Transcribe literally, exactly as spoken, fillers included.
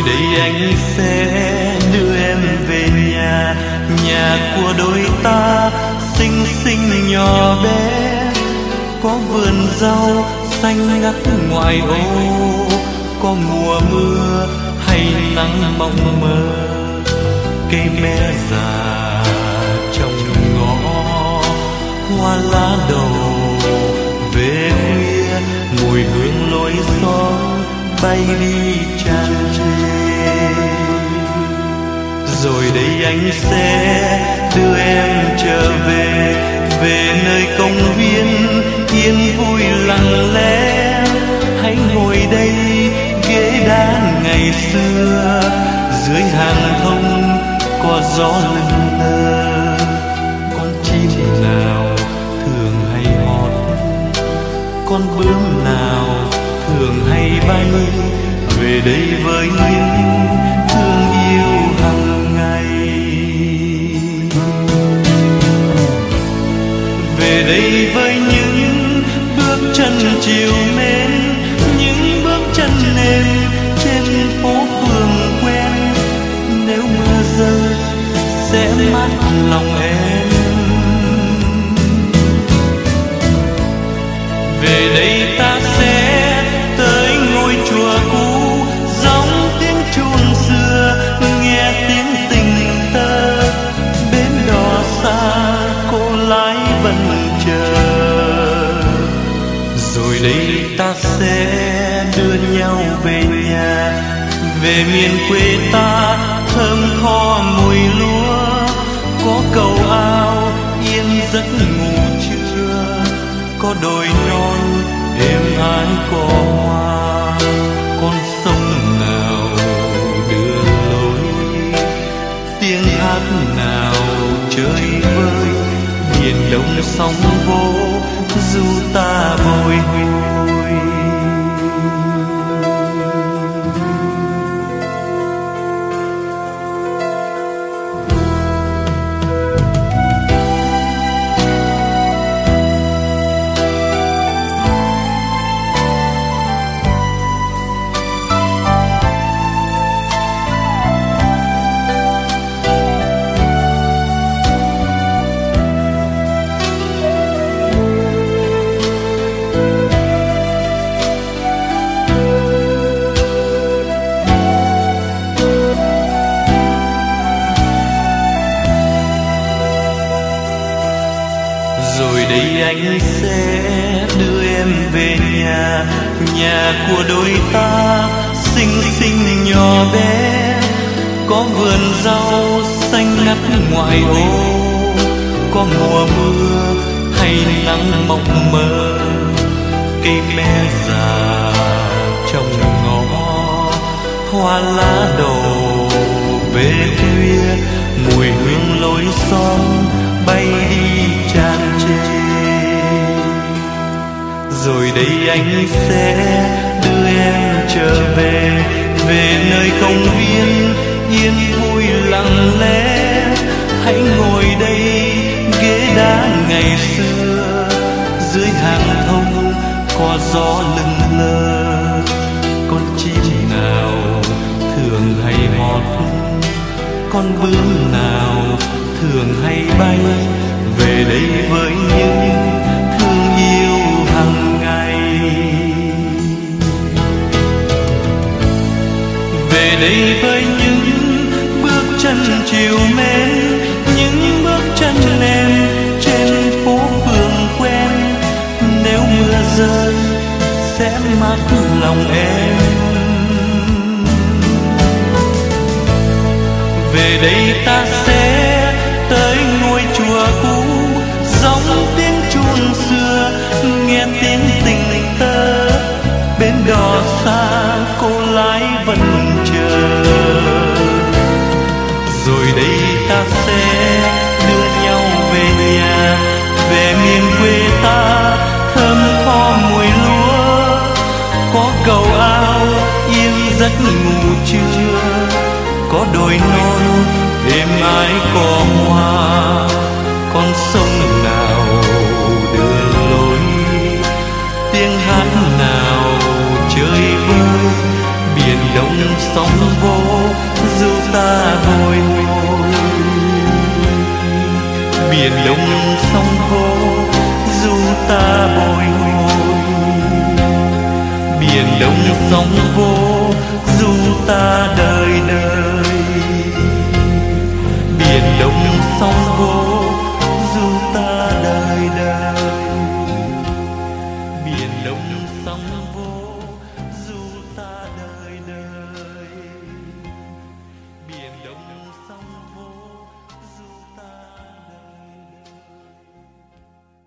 đây anh sẽ đưa em về nhà, nhà của đôi ta xinh xinh nhỏ bé, có vườn rau xanh ngắt ngoài ô, có mùa mưa hay nắng mộng mơ, cây me già trong ngõ, hoa lá đầu về khuya, mùi hương lối xóm bay đi tràn trề. Rồi đây anh sẽ đưa em trở về, về nơi công viên yên vui lặng lẽ. Hãy ngồi đây ghế đá ngày xưa, dưới hàng thông có gió lưng lơ. Con chim nào thường hay hót, con bướm nào thường hay bay, về đây với những thương yêu hàng ngày. Về đây với những bước chân chiều mến, những bước chân êm trên phố phường quen. Nếu mưa rơi sẽ mát lòng em. Về đây ta sẽ tới ngôi chùa cũ, gióng tiếng chuông xưa, nghe tiếng tình tơ. Bến đò xa cô lái vẫn chờ. Rồi đây ta sẽ đưa nhau về nhà, về miền quê ta thơm tho mùi lúa, có cầu ao yên giấc ngủ trưa, có đồi non êm ái có hoa, con sông nào đưa lối, tiếng hát nào chơi vơi, biển đông sóng vỗ du ta bồi hồi. Rồi đây anh sẽ đưa em về nhà, nhà của đôi ta xinh xinh nhỏ bé, có vườn rau xanh ngắt ngoài ô, có mùa mưa hay nắng mộng mơ, cây me già trong ngõ, hoa lá đổ về khuya, mùi hương lối xóm bay đi tràn trề. Rồi đây anh sẽ đưa em trở về, về nơi công viên yên vui lặng lẽ. Hãy ngồi đây ghế đá ngày xưa, dưới hàng thông có gió lưng lơ. Con chim nào thường hay hót, con bướm nào thường hay bay, về đây với những thương yêu hàng ngày. Về đây với những bước chân chiều mến, những bước chân em trên phố phường quen. Nếu mưa rơi sẽ mát lòng em. Về đây ta sẽ tới ngôi chùa cũ, gióng tiếng chuông xưa, nghe tiếng tình tơ. Bến đò xa cô lái vẫn chờ. Rồi đây ta sẽ đưa nhau về nhà, về miền quê ta thơm tho mùi lúa, có cầu ao yên giấc ngủ trưa, có đồi non êm ái có hoa, con sông nào đưa lối, tiếng hát nào chơi vơi, biển đông đông sóng vỗ dù ta bồi hồi. Biển đông sóng vỗ dù ta bồi hồi. Biển đông sóng vỗ dù ta đời đời.